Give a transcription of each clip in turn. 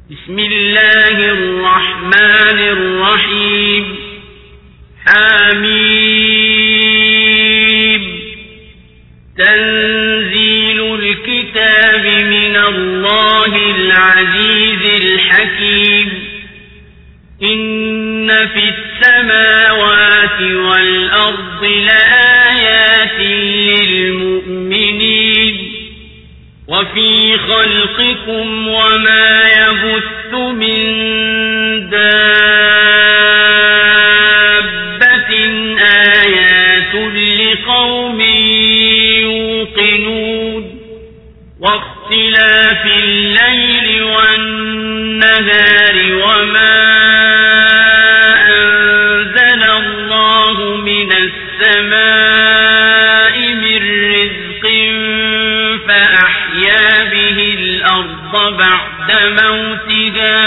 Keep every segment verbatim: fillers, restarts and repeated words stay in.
بسم الله الرحمن الرحيم حميم تنزيل الكتاب من الله العزيز الحكيم إن في السماوات والأرض لآيات للمؤمنين وفي خلقكم وما يبث من دابة آيات لقوم يوقنون واختلاف الليل والنهار وما أنزل الله من السماء من رزق فأحيا به الأرض بعد موتها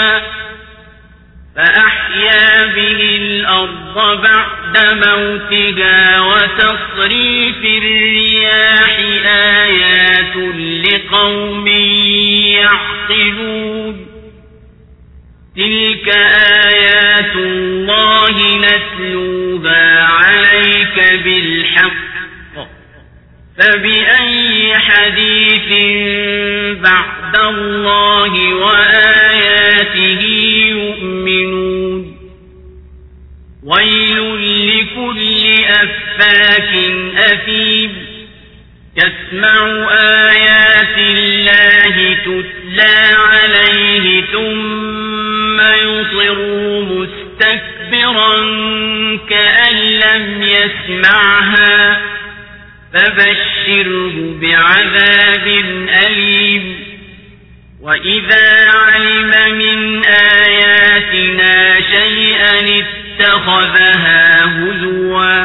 فأحيا به الأرض بعد موتها وتصريف الرياح آيات لقوم يعقلون تلك آيات الله نتلوها عليك بالحق فبأي حديث بعد الله وآياته يؤمنون ويل لكل أفاك أثيم يسمع آيات الله تتلى عليه ثم يصر مستكبرا كأن لم يسمعها فبشره بعذاب أليم وإذا علم من آياتنا شيئا اتخذها هزوا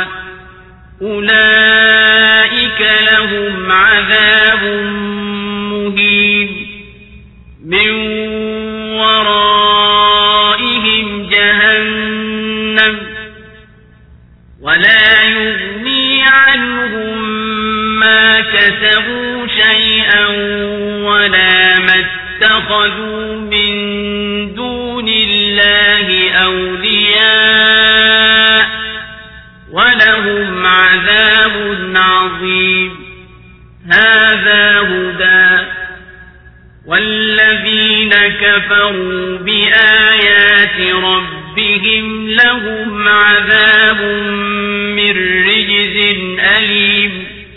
أولئك لهم عذاب مهين من ورائهم جهنم ولا يغني عنهم ما كسبوا شيئا ولا ما اتخذوا من دون الله أولياء ولهم عذاب عظيم هذا هدى والذين كفروا بآيات ربهم لهم عذاب من رجز أليم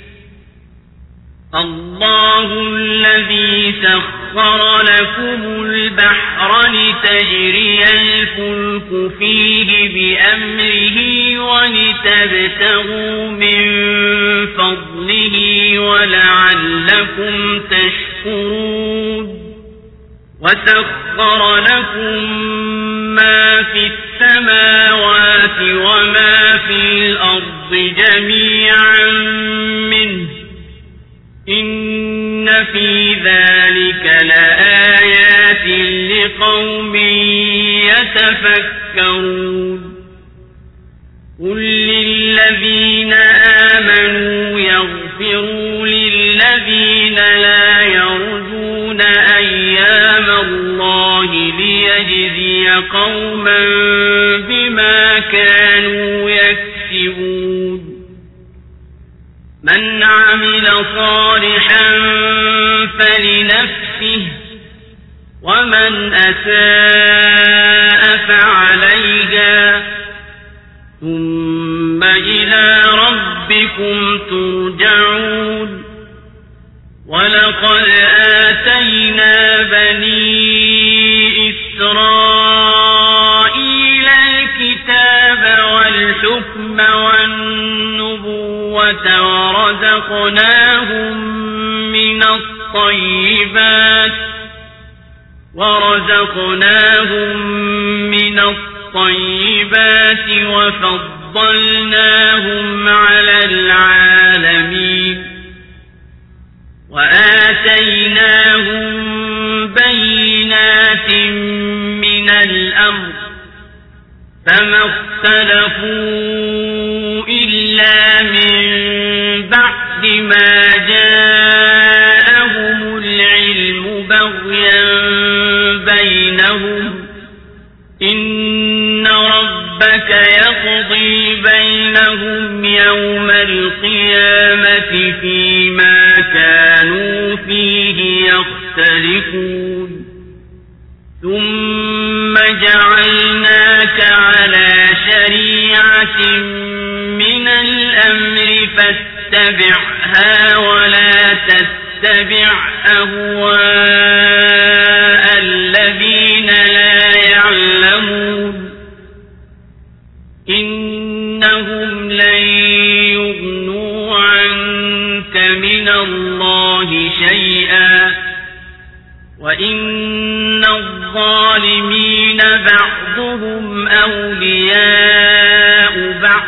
الله الذي سخر لكم البحر لتجري الفلك فيه بأمره ولتبتغوا من فضله ولعلكم تشكرون وسخر لكم ما في السماوات وما في الأرض جميعا منه إن في ذلك لآيات لقوم يتفكرون قل للذين آمنوا يغفروا للذين لا يرجون أيام الله ليجزي قوما بما كانوا يكسبون من عمل صالحا فلنفسه ومن أساء فعليها ثم إلى ربكم ترجعون ولقد آتينا بني إسرائيل الكتاب والحكم والنبوة ورزقناهم من الطيبات ورزقناهم من الطيبات وفضلناهم على العالمين وآتيناهم بينات من الأمر فما اختلفوا إلا من بعد ما جاءهم العلم بغيا بينهم إن ربك يقضي بينهم يوم القيامة فيما كانوا فيه يختلفون ثم جعلناك على شريعة من الأمر فاتبعها ولا تتبع أهواء الذين لا يعلمون إنهم لن يغنوا عنك من الله شيئا وإن الظالمين بعضهم أولياء بعض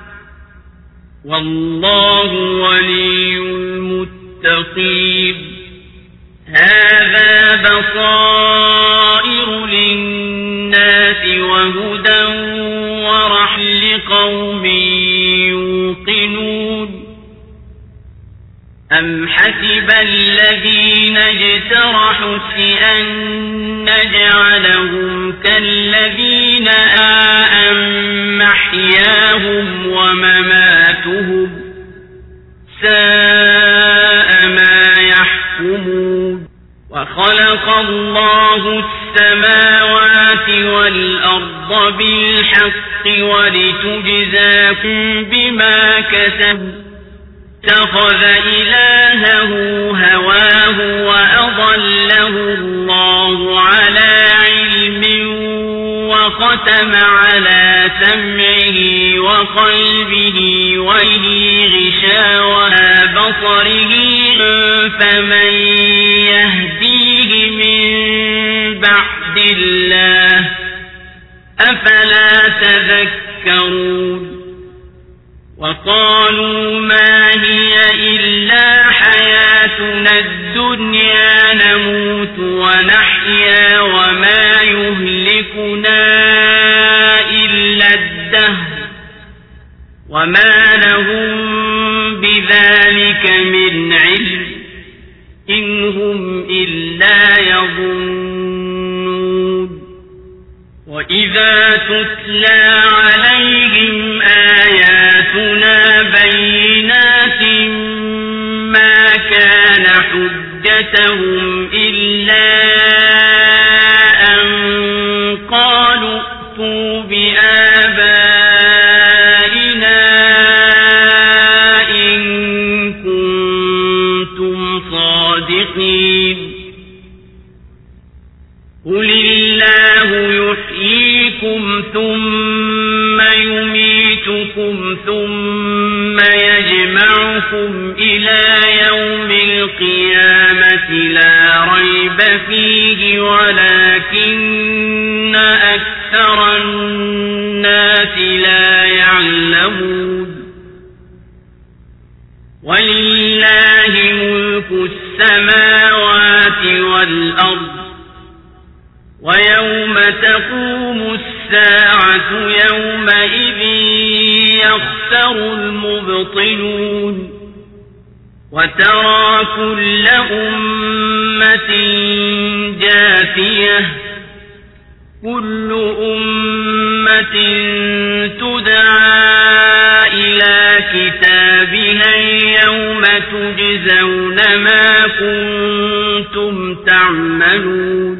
والله ولي المتقين هذا بصائر للناس وهدى ورحل قوم يوقنون أم حسب الذين اجترحوا أن نجعلهم كالذين آمنوا محياهم ومماتهم ساء ما يحكمون وخلق الله السماوات والأرض بالحق ولتجزى بما كسبوا اتخذ إلهه هواه وأضله الله على علم وختم على سمعه وقلبه وله غشاوة بصره فمن يهديه من بعد الله أفلا تذكرون وقالوا ما هي إلا حياتنا الدنيا نموت ونحيا وما يهلكنا إلا الدهر وما لهم بذلك من علم إن هم إلا يظنون وإذا تتلى عليهم آياتنا بينات ما كان حجتهم إلا أن قالوا ائتوا بآبائنا إن كنتم صادقين قل الله يحييكم ثم يميتكم ثم يجمعكم إلى يوم القيامة لا ريب فيه ولكن أكثر الناس لا يعلمون ولله ملك السماوات والأرض ويوم تقوم الساعة يومئذ يخسر المبطلون وترى كل أمة جاثية كل أمة تدعى إلى كتابها اليوم تجزون ما كنتم تعملون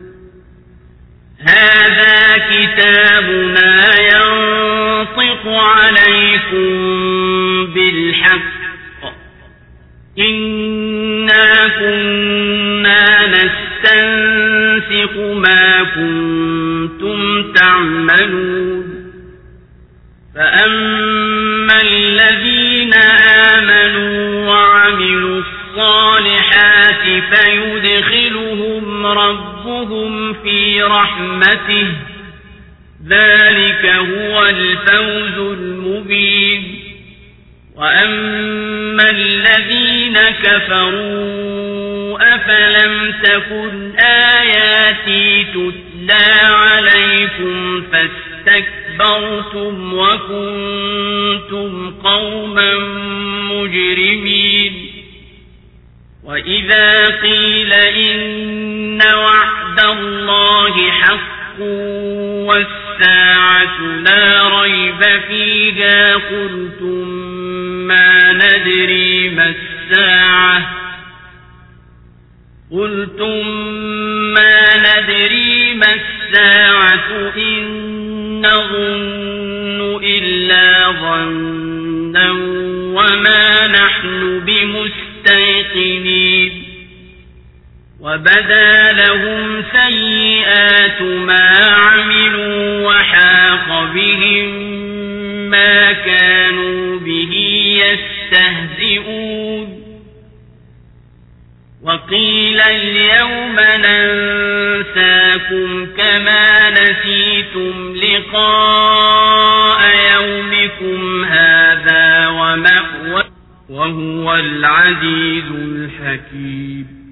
هذا كتابنا ينطق عليكم بالحق إنا كنا نستنسخ ما كنتم تعملون فأما الذين آمنوا وعملوا الصالحات فيدخلهم ربهم في رحمته ذلك هو الفوز المبين وأما الذين كفروا أفلم تكن آياتي تتلى عليكم فاستكبرتم وكنتم قوما مجرمين وإذا قيل إن وعد الله حق الحق والساعة لا ريب فيها قلتم ما ندري ما الساعة قلتم ما ندري ما الساعة إن نظن إلا ظنا وما نحن بمستيقنين وبدا لهم سيئات ما عملوا وحاق بهم ما كانوا به يستهزئون وقيل اليوم ننساكم كما نسيتم لقاء يومكم هذا ومأواكم وهو العزيز الحكيم